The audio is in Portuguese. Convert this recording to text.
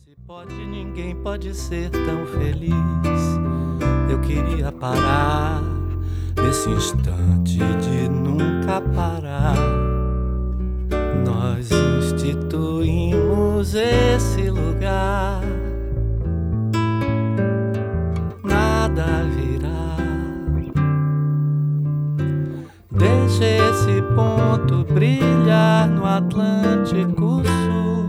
Se pode, ninguém pode ser tão feliz. Eu queria parar nesse instante de nunca parar. Nós instituímos esse lugar. Nada virá. Deixa esse ponto brilhar no Atlântico Sul.